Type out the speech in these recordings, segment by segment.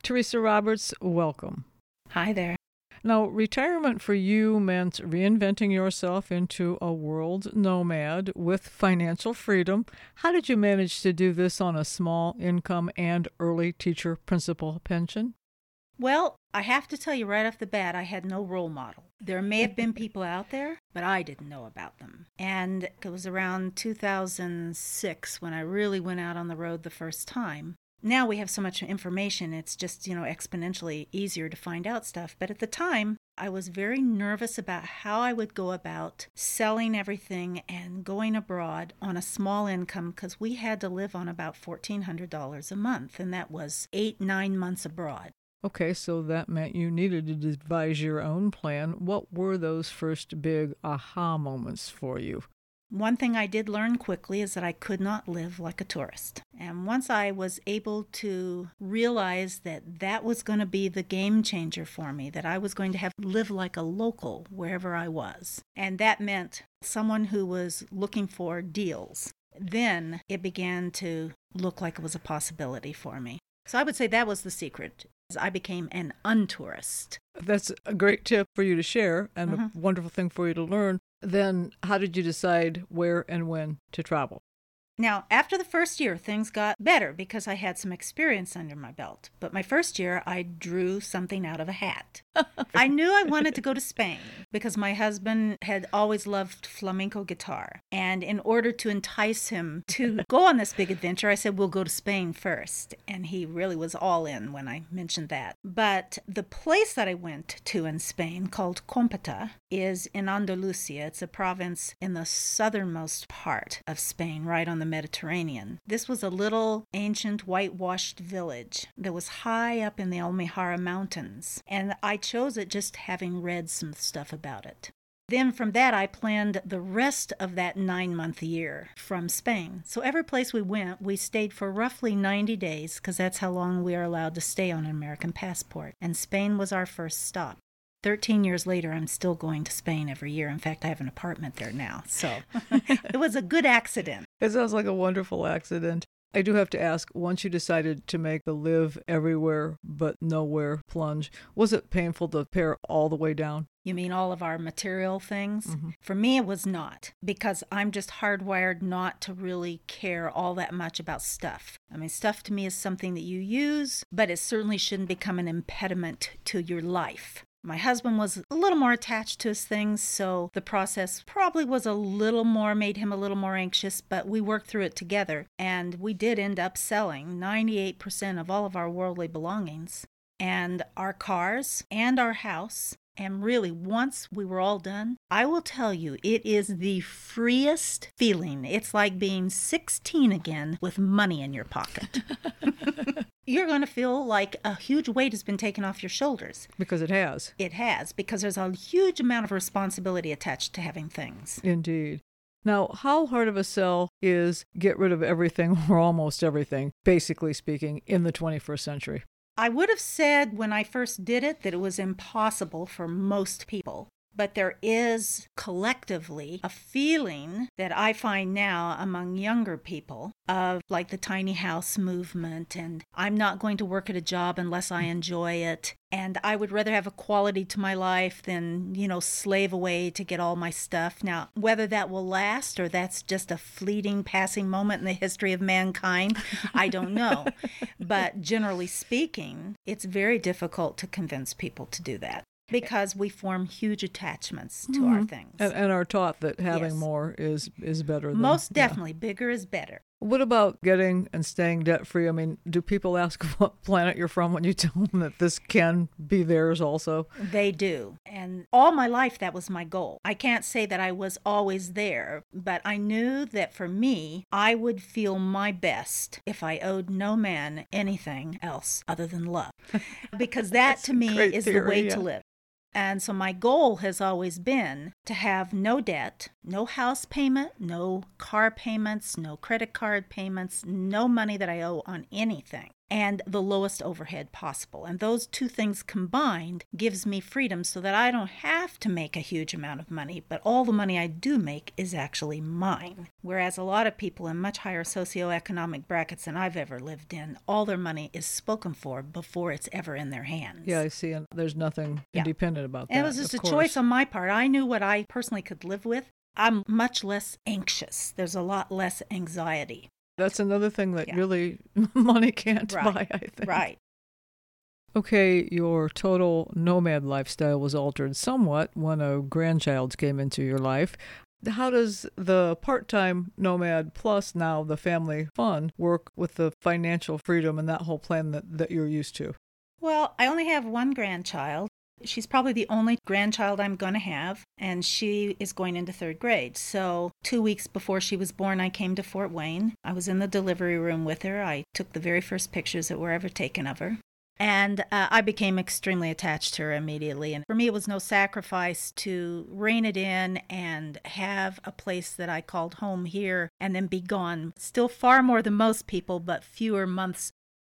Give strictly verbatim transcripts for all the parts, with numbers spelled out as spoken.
Teresa Roberts, welcome. Hi there. Now, retirement for you meant reinventing yourself into a world nomad with financial freedom. How did you manage to do this on a small income and early teacher principal pension? Well, I have to tell you right off the bat, I had no role model. There may have been people out there, but I didn't know about them. And it was around two thousand six when I really went out on the road the first time. Now we have so much information, it's just, you know, exponentially easier to find out stuff. But at the time, I was very nervous about how I would go about selling everything and going abroad on a small income because we had to live on about fourteen hundred dollars a month, and that was eight, nine months abroad. Okay, so that meant you needed to devise your own plan. What were those first big aha moments for you? One thing I did learn quickly is that I could not live like a tourist. And once I was able to realize that that was going to be the game changer for me, that I was going to have to live like a local wherever I was. And that meant someone who was looking for deals. Then it began to look like it was a possibility for me. So I would say that was the secret. I became an untourist. That's a great tip for you to share and Mm-hmm. a wonderful thing for you to learn. Then how did you decide where and when to travel? Now, after the first year, things got better because I had some experience under my belt. But my first year, I drew something out of a hat. I knew I wanted to go to Spain because my husband had always loved flamenco guitar. And in order to entice him to go on this big adventure, I said, we'll go to Spain first. And he really was all in when I mentioned that. But the place that I went to in Spain, called Competa, is in Andalusia. It's a province in the southernmost part of Spain, right on the Mediterranean. This was a little ancient whitewashed village that was high up in the Almejara Mountains, and I chose it just having read some stuff about it. Then from that, I planned the rest of that nine-month year from Spain. So every place we went, we stayed for roughly ninety days, because that's how long we are allowed to stay on an American passport. And Spain was our first stop. Thirteen years later, I'm still going to Spain every year. In fact, I have an apartment there now. So it was a good accident. It sounds like a wonderful accident. I do have to ask, once you decided to make the live everywhere but nowhere plunge, was it painful to pare all the way down? You mean all of our material things? Mm-hmm. For me, it was not, because I'm just hardwired not to really care all that much about stuff. I mean, stuff to me is something that you use, but it certainly shouldn't become an impediment to your life. My husband was a little more attached to his things, so the process probably was a little more, made him a little more anxious, but we worked through it together, and we did end up selling ninety-eight percent of all of our worldly belongings, and our cars, and our house. And really, once we were all done, I will tell you, it is the freest feeling. It's like being sixteen again with money in your pocket. You're going to feel like a huge weight has been taken off your shoulders. Because it has. It has, because there's a huge amount of responsibility attached to having things. Indeed. Now, how hard of a sell is get rid of everything or almost everything, basically speaking, in the twenty-first century? I would have said when I first did it that it was impossible for most people. But there is collectively a feeling that I find now among younger people of like the tiny house movement, and I'm not going to work at a job unless I enjoy it. And I would rather have a quality to my life than, you know, slave away to get all my stuff. Now, whether that will last or that's just a fleeting passing moment in the history of mankind, I don't know. But generally speaking, it's very difficult to convince people to do that, because we form huge attachments to mm-hmm. our things. And, and are taught that having Yes. more is, is better than... Most yeah. definitely, bigger is better. What about getting and staying debt-free? I mean, do people ask what planet you're from when you tell them that this can be theirs also? They do. And all my life, that was my goal. I can't say that I was always there, but I knew that for me, I would feel my best if I owed no man anything else other than love. Because that, to me, is theory, the way yeah. to live. And so my goal has always been to have no debt, no house payment, no car payments, no credit card payments, no money that I owe on anything. and the lowest overhead possible. And those two things combined gives me freedom so that I don't have to make a huge amount of money, but all the money I do make is actually mine. Whereas a lot of people in much higher socioeconomic brackets than I've ever lived in, all their money is spoken for before it's ever in their hands. Yeah, I see. And there's nothing Yeah. independent about that. And it was just of a course. choice on my part. I knew what I personally could live with. I'm much less anxious. There's a lot less anxiety. That's another thing that Yeah. really money can't Right. buy, I think. Right. Okay, your total nomad lifestyle was altered somewhat when a grandchild came into your life. How does the part-time nomad plus now the family fun work with the financial freedom and that whole plan that, that you're used to? Well, I only have one grandchild. She's probably the only grandchild I'm going to have, and she is going into third grade. So two weeks before she was born, I came to Fort Wayne. I was in the delivery room with her. I took the very first pictures that were ever taken of her. And uh, I became extremely attached to her immediately. And for me, it was no sacrifice to rein it in and have a place that I called home here and then be gone. Still far more than most people, but fewer months.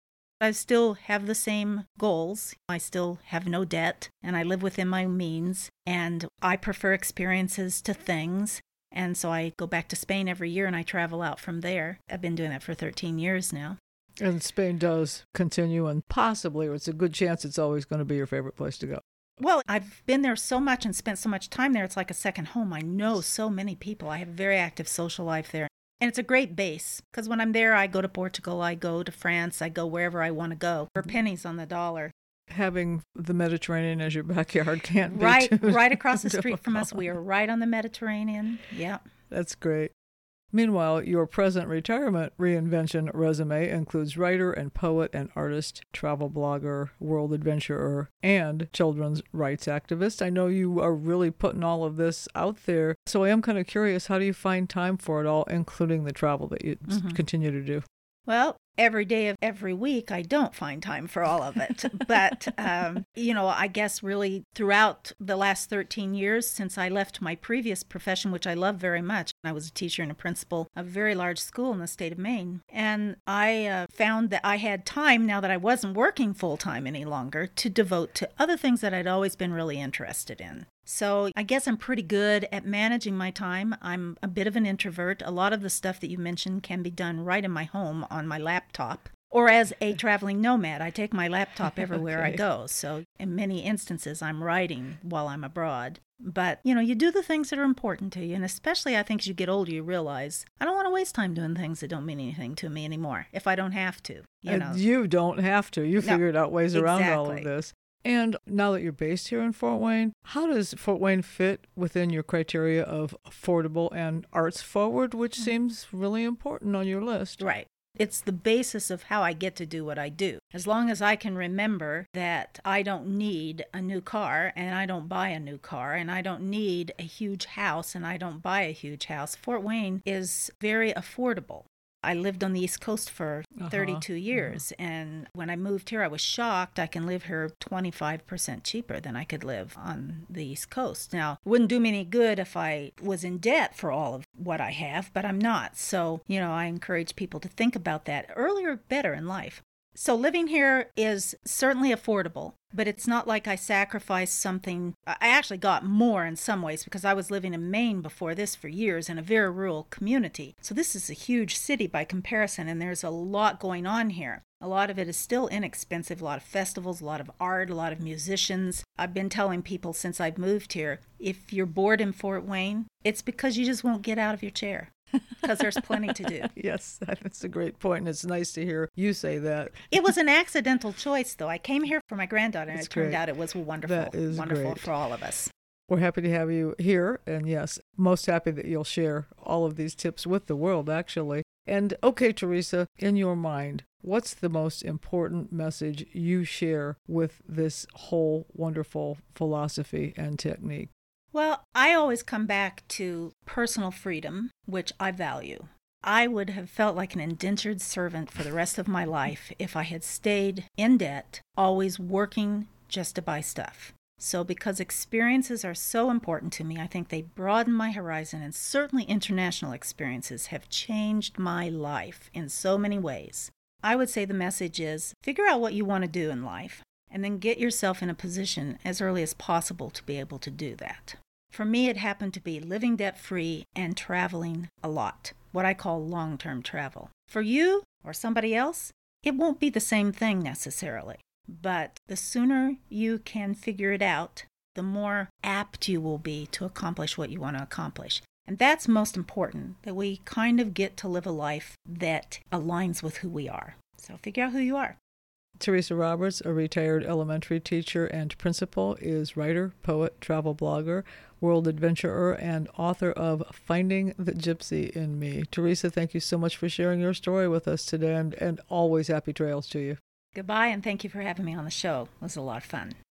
I still have the same goals. I still have no debt, and I live within my means. And I prefer experiences to things. And so I go back to Spain every year and I travel out from there. I've been doing that for thirteen years now. And Spain does continue, and possibly, or it's a good chance it's always going to be your favorite place to go. Well, I've been there so much and spent so much time there, it's like a second home. I know so many people. I have a very active social life there. And it's a great base, because when I'm there, I go to Portugal, I go to France, I go wherever I want to go for pennies on the dollar. Having the Mediterranean as your backyard can't be Right, too right across the street from us. difficult. We are right on the Mediterranean. Yeah. That's great. Meanwhile, your present retirement reinvention resume includes writer and poet and artist, travel blogger, world adventurer, and children's rights activist. I know you are really putting all of this out there, so I am kind of curious, how do you find time for it all, including the travel that you Mhm. continue to do? Well, every day of every week, I don't find time for all of it. But, um, you know, I guess really throughout the last thirteen years since I left my previous profession, which I love very much, I was a teacher and a principal of a very large school in the state of Maine. And I uh, found that I had time, now that I wasn't working full-time any longer, to devote to other things that I'd always been really interested in. So I guess I'm pretty good at managing my time. I'm a bit of an introvert. A lot of the stuff that you mentioned can be done right in my home on my laptop. Or as a traveling nomad, I take my laptop everywhere I Okay. go. So in many instances, I'm writing while I'm abroad. But, you know, you do the things that are important to you. And especially, I think, as you get older, you realize, I don't want to waste time doing things that don't mean anything to me anymore if I don't have to, you And know. you don't have to. You No, figured out ways around all of exactly. this. And now that you're based here in Fort Wayne, how does Fort Wayne fit within your criteria of affordable and arts forward, which seems really important on your list? Right. It's the basis of how I get to do what I do. As long as I can remember that I don't need a new car and I don't buy a new car and I don't need a huge house and I don't buy a huge house, Fort Wayne is very affordable. I lived on the East Coast for Uh-huh, thirty-two years, and when I moved here, I was shocked. I can live here twenty-five percent cheaper than I could live on the East Coast. Now, it wouldn't do me any good if I was in debt for all of what I have, but I'm not. So, you know, I encourage people to think about that. Earlier, better in life. So living here is certainly affordable, but it's not like I sacrificed something. I actually got more in some ways because I was living in Maine before this for years in a very rural community. So this is a huge city by comparison, and there's a lot going on here. A lot of it is still inexpensive, a lot of festivals, a lot of art, a lot of musicians. I've been telling people since I've moved here, if you're bored in Fort Wayne, it's because you just won't get out of your chair. Because there's plenty to do. Yes, that's a great point, and it's nice to hear you say that. It was an accidental choice, though. I came here for my granddaughter, and That's it turned great. out it was wonderful. That is wonderful great. for all of us. We're happy to have you here, and yes, most happy that you'll share all of these tips with the world, actually. And okay, Teresa, in your mind, what's the most important message you share with this whole wonderful philosophy and technique? Well, I always come back to personal freedom, which I value. I would have felt like an indentured servant for the rest of my life if I had stayed in debt, always working just to buy stuff. So because experiences are so important to me, I think they broaden my horizon, and certainly international experiences have changed my life in so many ways. I would say the message is figure out what you want to do in life and then get yourself in a position as early as possible to be able to do that. For me, it happened to be living debt-free and traveling a lot, what I call long-term travel. For you or somebody else, it won't be the same thing necessarily, but the sooner you can figure it out, the more apt you will be to accomplish what you want to accomplish. And that's most important, that we kind of get to live a life that aligns with who we are. So figure out who you are. Teresa Roberts, a retired elementary teacher and principal, is writer, poet, travel blogger, world adventurer, and author of Finding the Gypsy in Me. Teresa, thank you so much for sharing your story with us today, and, and always happy trails to you. Goodbye, and thank you for having me on the show. It was a lot of fun.